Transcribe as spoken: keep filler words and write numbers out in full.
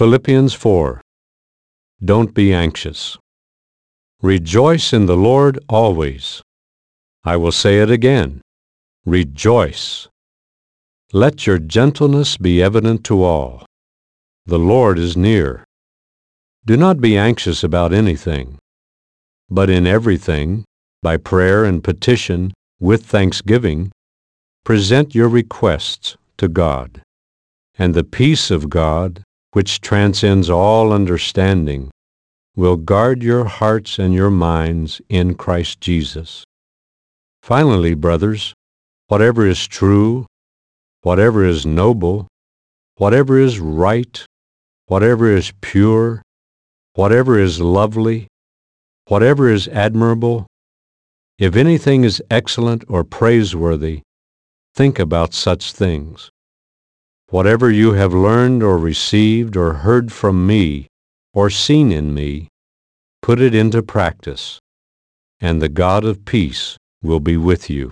Philippians four. Don't be anxious. Rejoice in the Lord always. I will say it again. Rejoice. Let your gentleness be evident to all. The Lord is near. Do not be anxious about anything, but in everything, by prayer and petition, with thanksgiving, present your requests to God. And the peace of God, which transcends all understanding, will guard your hearts and your minds in Christ Jesus. Finally, brothers, whatever is true, whatever is noble, whatever is right, whatever is pure, whatever is lovely, whatever is admirable, if anything is excellent or praiseworthy, think about such things. Whatever you have learned or received or heard from me or seen in me, put it into practice, and the God of peace will be with you.